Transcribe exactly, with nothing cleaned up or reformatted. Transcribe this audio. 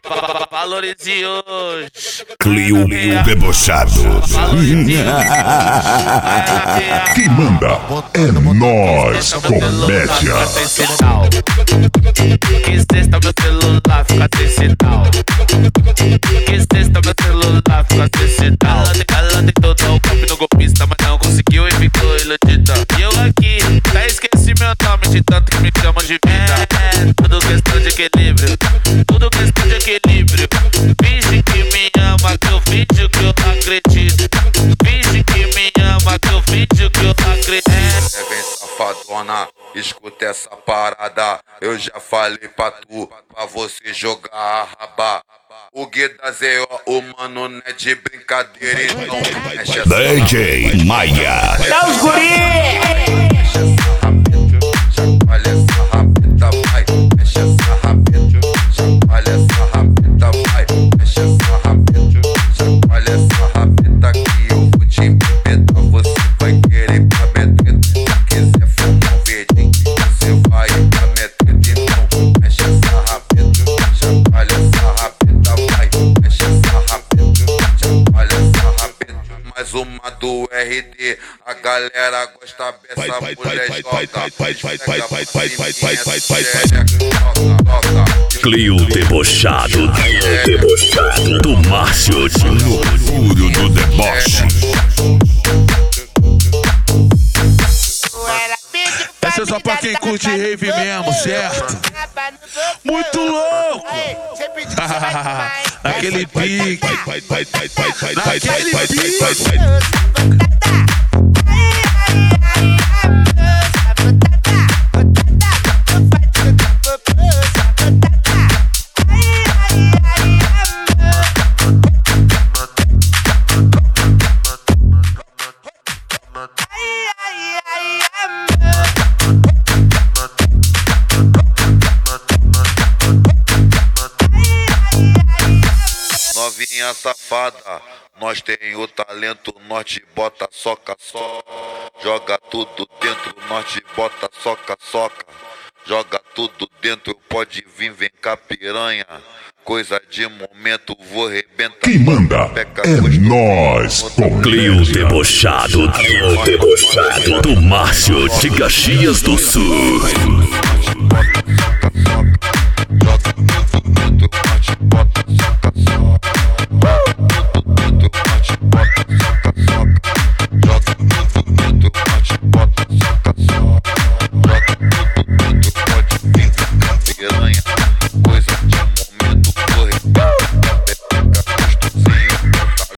Valorize hoje. Clio debochado. Quem manda é nós, comédia. Que sexta meu celular fica sem sinal. Que sexta meu celular fica sem sinal. Ela tentou dar o golpe no golpista, mas não conseguiu e ficou iludida. E eu aqui, até esqueci meu nome de tanto que me chamam de vida. É, tudo questão de equilíbrio. Tudo questão de equilíbrio. Finge que me ama, que eu finge que eu acredito. Finge que me ama, que eu finge que eu acredito. É bem safadona, escuta essa parada. Eu já falei pra tu, pra você jogar a raba. O Gueda Zé, o mano não é de brincadeira, então mexe essa D J Maia. Dá os guri! Mexe essa rabeta, chacoalha essa rabeta, vai. Mexe essa rabeta, chacoalha essa rabeta, vai. Mexe essa rabeta, chacoalha essa rabeta que eu vou te embebetar. Você vai querer pra minha treta. Se quiser fumar um verdinho, você vai pra minha treta. Então mexe essa rabeta, chacoalha essa rabeta, vai. Mexe essa rabeta, chacoalha essa rabeta. Mais uma do R D, a galera gosta dessa mulher Clio debochado. Debochado. Do Márcio no furo do deboche. Essa é só pra quem curte rave mesmo, certo? Muito louco! Naquele pique, naquele pique. Novinha safada, nós tem o talento, norte bota soca, soca. Joga tudo dentro, norte bota soca, soca. Joga tudo dentro, pode vir, vem cá piranha. Coisa de momento, vou rebentar. Quem manda é nós, Clio debochado. Debochado do Márcio de Caxias do Sul.